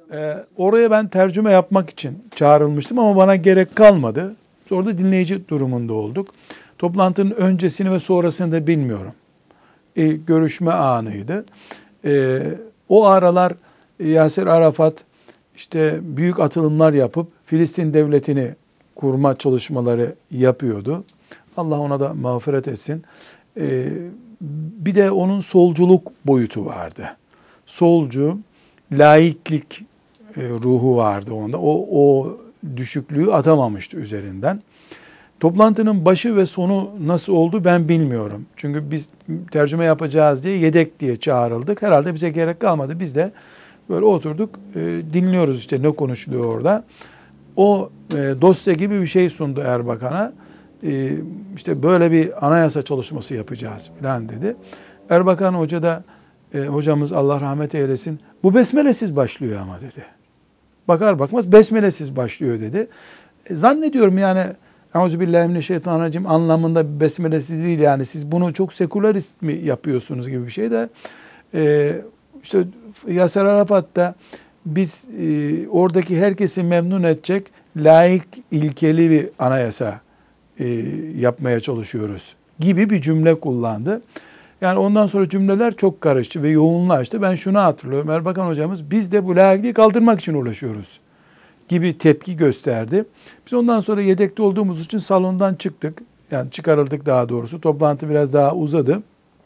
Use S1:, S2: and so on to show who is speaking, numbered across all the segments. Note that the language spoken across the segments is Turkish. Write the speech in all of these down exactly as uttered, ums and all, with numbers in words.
S1: Ee, oraya ben tercüme yapmak için çağrılmıştım ama bana gerek kalmadı. Sonra da dinleyici durumunda olduk. Toplantının öncesini ve sonrasını da bilmiyorum. Ee, görüşme anıydı. Ee, o aralar Yasir Arafat işte büyük atılımlar yapıp Filistin devletini kurma çalışmaları yapıyordu. Allah ona da mağfiret etsin. Ee, bir de onun solculuk boyutu vardı. Solcu, laiklik e, ruhu vardı onda. O, o düşüklüğü atamamıştı üzerinden. Toplantının başı ve sonu nasıl oldu ben bilmiyorum. Çünkü biz tercüme yapacağız diye yedek diye çağrıldık. Herhalde bize gerek kalmadı. Biz de böyle oturduk, e, dinliyoruz işte ne konuşuluyor orada. O e, dosya gibi bir şey sundu Erbakan'a. E, işte böyle bir anayasa çalışması yapacağız falan dedi. Erbakan Hoca da, e, hocamız Allah rahmet eylesin, bu besmelesiz başlıyor ama dedi. Bakar bakmaz besmelesiz başlıyor dedi. E, zannediyorum yani Euzubillahimineşşeytanirracim anlamında bir besmelesi değil yani siz bunu çok sekülerist mi yapıyorsunuz gibi bir şey de e, işte Yasir Arafat da biz e, oradaki herkesi memnun edecek laik ilkeli bir anayasa e, yapmaya çalışıyoruz gibi bir cümle kullandı. Yani ondan sonra cümleler çok karıştı ve yoğunlaştı. Ben şunu hatırlıyorum. Erbakan hocamız biz de bu laikliği kaldırmak için uğraşıyoruz gibi tepki gösterdi. Biz ondan sonra yedekte olduğumuz için salondan çıktık. Yani çıkarıldık daha doğrusu. Toplantı biraz daha uzadı.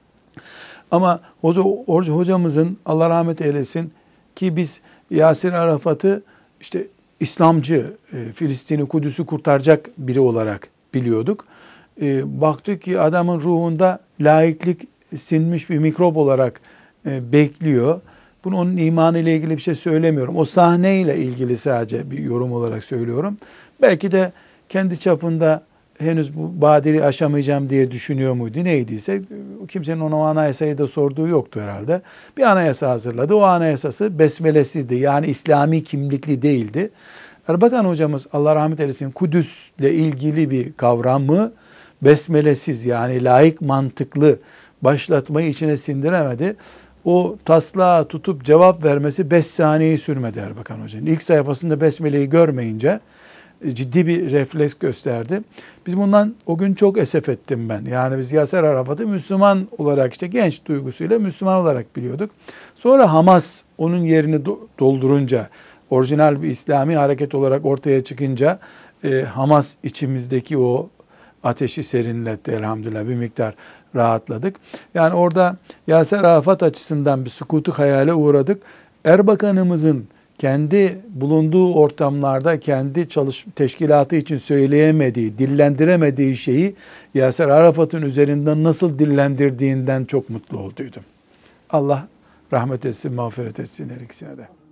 S1: Ama hoca, hocamızın Allah rahmet eylesin ki biz Yasir Arafat'ı işte İslamcı, e, Filistin'i, Kudüs'ü kurtaracak biri olarak biliyorduk. E, baktık ki adamın ruhunda laiklik sinmiş bir mikrop olarak e, bekliyor. Bunu onun imanı ile ilgili bir şey söylemiyorum. O sahneyle ilgili sadece bir yorum olarak söylüyorum. Belki de kendi çapında henüz bu badiri aşamayacağım diye düşünüyor muydu neydiyse kimsenin ona o anayasayı da sorduğu yoktu herhalde. Bir anayasa hazırladı. O anayasası besmelesizdi. Yani İslami kimlikli değildi. Erbakan hocamız Allah rahmet eylesin Kudüs'le ilgili bir kavramı besmelesiz yani laik mantıklı başlatmayı içine sindiremedi. O taslağı tutup cevap vermesi beş saniyeyi sürmedi Erbakan Hoca'nın. İlk sayfasında besmeleyi görmeyince ciddi bir refleks gösterdi. Biz bundan o gün çok esef ettim ben. Yani biz Yasir Arafat'ı Müslüman olarak işte genç duygusuyla Müslüman olarak biliyorduk. Sonra Hamas onun yerini doldurunca, orijinal bir İslami hareket olarak ortaya çıkınca e, Hamas içimizdeki o ateşi serinletti elhamdülillah bir miktar rahatladık. Yani orada Yasir Arafat açısından bir sükutu hayale uğradık. Erbakan'ımızın kendi bulunduğu ortamlarda kendi çalış teşkilatı için söyleyemediği, dillendiremediği şeyi Yasir Arafat'ın üzerinden nasıl dillendirdiğinden çok mutlu olduydum. Allah rahmet etsin, mağfiret etsin her ikisine de.